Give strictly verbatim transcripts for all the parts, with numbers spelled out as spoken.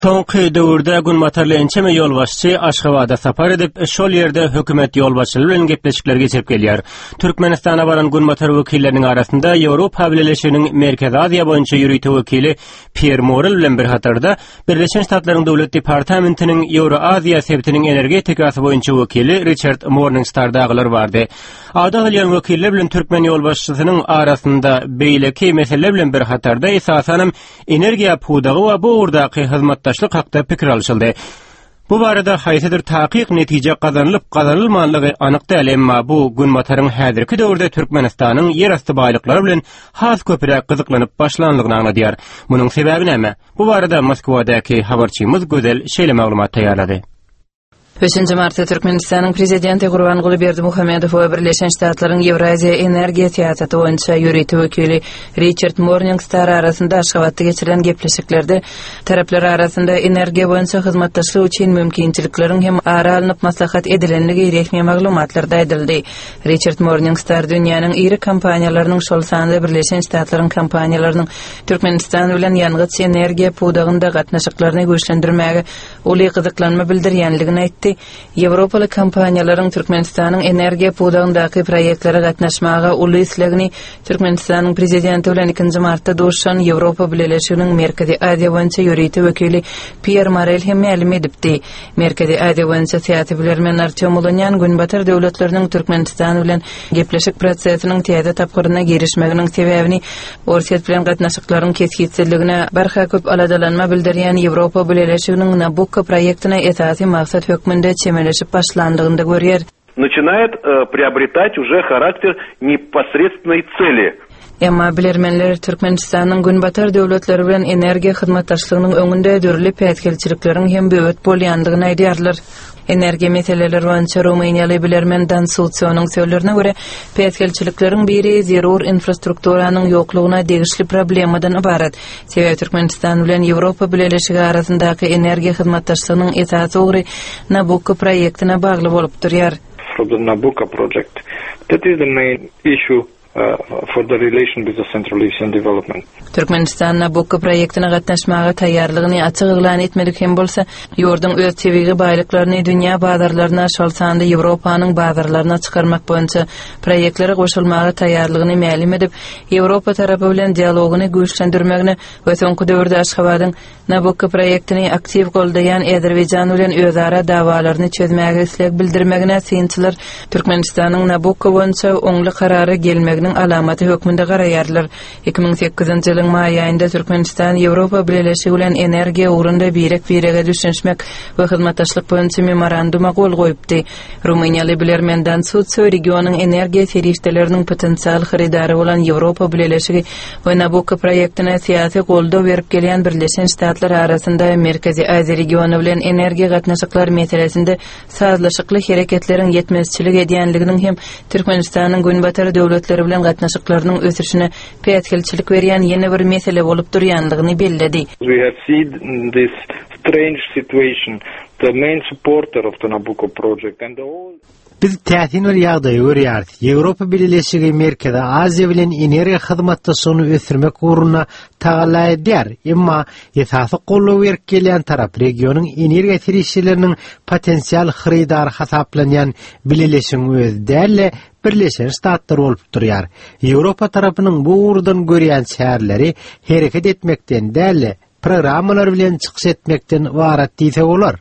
Toňky döwürde gün matarly ençeme ýolbaşçy Aşgabatda sapar edip, şol ýerde hökümet ýolbaşçylygy bilen gepleşikler geçirip gelýär. Türkmenistana baran gün matar wekilleriniň arasynda Ýewropa Birleşiginiň Merkezi Aziýa boýunça ýürüýte wekili Pierre Morel bilen bir hatarda Birleşen Ştatlaryň Döwlet Departamentiniň Ýewro-Aziýa sebitiniň energetikasy boýunça wekili Richard Morningstar daglar bardy. Ada bilýän wekiller bilen Türkmen ýolbaşçysynyň arasynda beýleki meseleler bilen bir hatarda esasanym energiýa pudagy we bu urdaky hyzmatdaşlyk hakda pikir alşyldy. Bu barada haýsydyr taqiq netije gazanylyp gazanylmanlygy anyk däl, emma bu gün mataryň häzirki döwürde Türkmenistanyň ýerasty baýlyklary bilen has köpürä gyzyklanyp başlanlygyny anladýar. Munyň sebebi näme? Bu barada Moskwadaky habarçymyz Gözel şeýle maglumat taýýarlady. beşinji martda Türkmenistanyň prezidenti Gurbanguly Berdimuhamedow we Birleşen Ştatlaryň Ýewraziýa energiýa siýasaty boýunça ýürüýte wekili Richard Morningstar arasynda Aşgabatda geçirilen gepleşiklerde taraplar arasynda energiýa boýunça hyzmatdaşlyk üçin mümkinçilikleriň hem ara alynıp maslahat edilenligi resmi maglumatlarda edildi. Richard Morningstar dünýäniň iri kompaniýalarynyň şol sanda Birleşen Ştatlaryň kompaniýalarynyň Türkmenistan bilen ýalňyç energiýa pudagynda gatnaşyklaryny güýçlendirmäge uly gyzyklanma bildirýänligini aýtdy. Ýewropaly kompaniýalaryň Türkmenistanyň energiýa pudagyndaky proýektlere gatnaşmaga uly islegini Türkmenistanyň prezidenti bilen ikinji martda duşan Ýewropa Birleşiginiň Merkezi Aziýa boýunça ýürüýte wekili Pierre Morel hem ma'lum edipdi. Merkezi Aziýa boýunça siýasat bilermen Artyom Ulonyan günbatar döwletleriniň Türkmenistan bilen gepleşik prosesiniň täze tapgyryna girişmeginiň sebäbini Orsiýet bilen gatnaşyklaryň keskinçiligine barha köp aladalanma bildirýän Ýewropa Birleşiginiň Nabucco proýektine esasy maksat hökmünde çemeleşip başlandığında görýär. Начинает э, приобретать уже характер непосредственной цели. Emma bilermenler Türkmenistanyň günbatar döwletleri bilen energiýa hyzmatdaşlygynyň öňünde dörli pätkelçilikleriň hem böwet bolýandygyny aýdýarlar. Energiýa meseleleri boýunça Rumyniýaly bilermen Dan Sulçyonyň söýlerine görä, pätkelçilikleriň biri zerur infrastrukturanyň ýoklugyna degişli problemadan ibaret. Sebäbi Türkmenistan bilen Ýewropa Birleşigi arasyndaky energiýa hyzmatdaşlygynyň esasy ugry Nabucco proýektine bagly bolup durýar. For the Nabucco project, that is the main issue Uh, for the relation with the Central Asian development. Türkmenistan Nabucco proýektine gatnaşmaga taýýarlygyny açyk eglan etmedik hem bolsa, ýurdun öz tebigi baýlyklaryny dünýä bazarlaryna şolsanda Ýewropanyň bazarlaryna çykarmak boýunça proýektlere goşulmaga taýýarlygyny ma'lum edip, Ýewropa tarapy bilen dialogyny güýçlendirmegini we soňky döwürde Aşgabatyň Nabucco proýektini aktiv goldaýan Azerbaýjan bilen özara dawalaryny çözmäge isleg bildirmegine synçylar Türkmenistanyň Nabucco boýunça oňly karary gelmegi alamaty hökmünde garaýarlar. iki ming sekkizinji ýylyň maý aýynda Türkmenistan Ýewropa Birleşigi bilen energiýa ugrunda birek birege düşünmek we hyzmatdaşlyk boýunça memoranduma gol goýupdy. Rumyniýaly bilermen Dan Sulçy regionyň energiýa serişdeleriniň potensial haridary bolan Ýewropa Birleşigi we Nabucco proýektine siýasy goldaw berip gelýän Birleşen Ştatlar arasynda Merkezi Aziýa regiony bilen energiýa gatnaşyklary meselesinde sazlaşykly hereketleriň ýetmezçilik edýänliginiň hem Türkmenistanyň günbatar döwletleri bilen gatnaşyklarynyň ösüşine pätkelçilik berýän ýene bir mesele bolup durýandygyny belledi. We have seen this strange situation. The main supporter of the Nabucco project and the whole Biz täsin bir ýagdaý görýärdi. Ýewropa Birleşigi Merkezi Aziýa bilen energiýa hyzmatdaşlygyny ösürmek ugruna taýýarlar edýär. Emma esasy gollaw berip gelýän tarap regionyň energiýa serişleriniň potensial haridary hasaplanýan Birleşigiň özü däl Birleşen Ştatlar bolup durýar. Ýewropa tarapynyň bu urdan görýän şäherleri hereket etmekden däl programmalar bilen çykyş etmekden ibaret diýse bolar.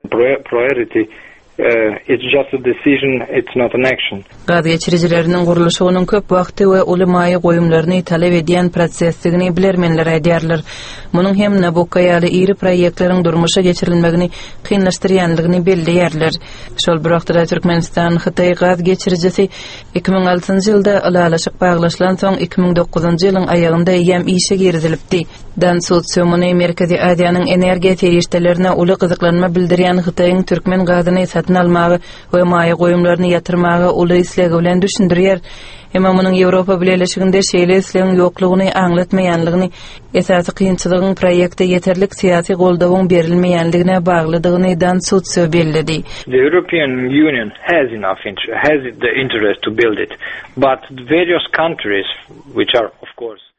Priority Uh, it's just a decision, it's not an action. Gaz geçiricilerinin guruluşynyň köp wagty we uly maýy goýumlaryny talep edýän prosesdigini bilermenler aýdýarlar. Munyň hem Nabucco ýaly iri proýektleriň durmuşa geçirilmegini kynlaşdyrýanlygyny belliýärler. Şol bir wagtda Türkmenistan Hytaý gaz geçiricisi iki ming altynjy ýylda alalaşyk baglaşylan soň iki ming dokuzunjy ýylyň aýagynda ýam işe girizilipdi. Dan Sulçy muny Merkezi Aziýanyň energiýa serişdelerine uly gyzyklanma bildirýän Hytaýyň türkmen gazyny satyn almagy we maýy goýumlaryny ýatyrmagy uly islegi bilen düşündirýär. Emma munyň Ýewropa Birleşiginde şeýle islegiň ýoklugyny aňlatmaýanlygyny, esasy kynçylygyň proýekte ýeterlik syýasy goldawyň berilmeýänligine baglydygyny Dan Sulçy belledi. The European Union has enough interest, has the interest to build it, but various countries which are of course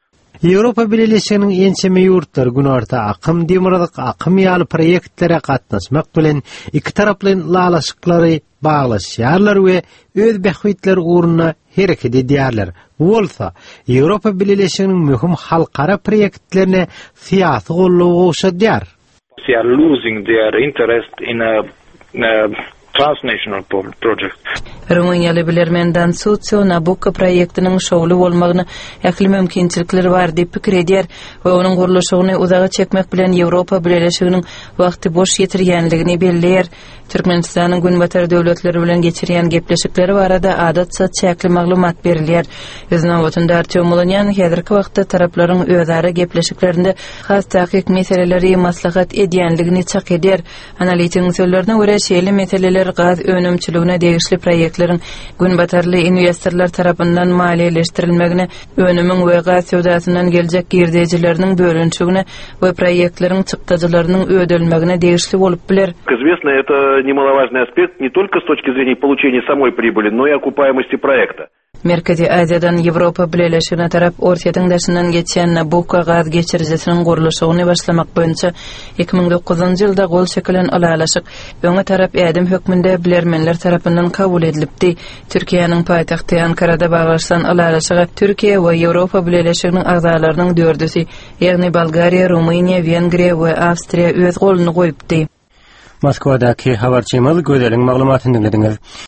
Ýewropa Birleşiginiň ençeme ýurtlar gün orta akym demirlik akym ýaly proýektlere gatnaşmak bilen iki taraply lalaşyklary baglaşýarlar we öz bähwitler uğruna hereket edýärler. Bolsa, Ýewropa Birleşiginiň möhüm halkara proýektlerine syýasy gollugy oşadýar. They are losing their interest in a, a transnational project. Rumaniýaly bilermenden Sucio Nabucco proýektiniň şowly bolmagyny ähli mümkinçilikleri bar diýip pikir edýär we onuň gurulşygyny uzağa çekmek bilen Ýewropa Birleşiginiň wagty boş ýetirýänligini belleýär. Türkmenistanyň günbatar döwletleri bilen geçirýän gepleşikleri barada adatça çäkli maglumat berilýär. Özüne wagtynda Artyom Molonyan häzirki wagtda taraplaryň özara gepleşiklerinde has tahqiq meseleleri maslahat edýänligini çak edýär. Analitikň sözlerine görä şeýle meseleler gaz önümçiligine degişli proýektleriň günbatarly investorlar tarapyndan maliýeleşdirilmegine, önümüň we gaz söwdasyndan geljek girdejileriniň bölünçigine we proýektleriň çykdyjylarynyň ödelmegine degişli bolup biler. Известно, это немаловажный аспект не только с точки зрения получения самой прибыли, но и окупаемости проекта. Merkezi Aziýadan Ýewropa Birleşigine tarap Ortaýa daşyndan geçen Nabucco gaz geçirjisiniň gurulşygyny başlamak boýunça iki ming dokuzunçy ýylda gol çekilen alalaşyk öňe tarap ädim hökmünde bilermenler tarapyndan kabul edilipdi. Türkiýanyň paýtagty Ankarada baglaşan alalaşyga Türkiýe we Ýewropa Birleşiginiň agzalarynyň dördüsi, ýagny Bolgariýa, Rumaniýa, Wengriýa we Awstriýa öz goluny goýupdy. Moskwadaky habarçymyz Gödeliň maglumatyny dinlediňiz.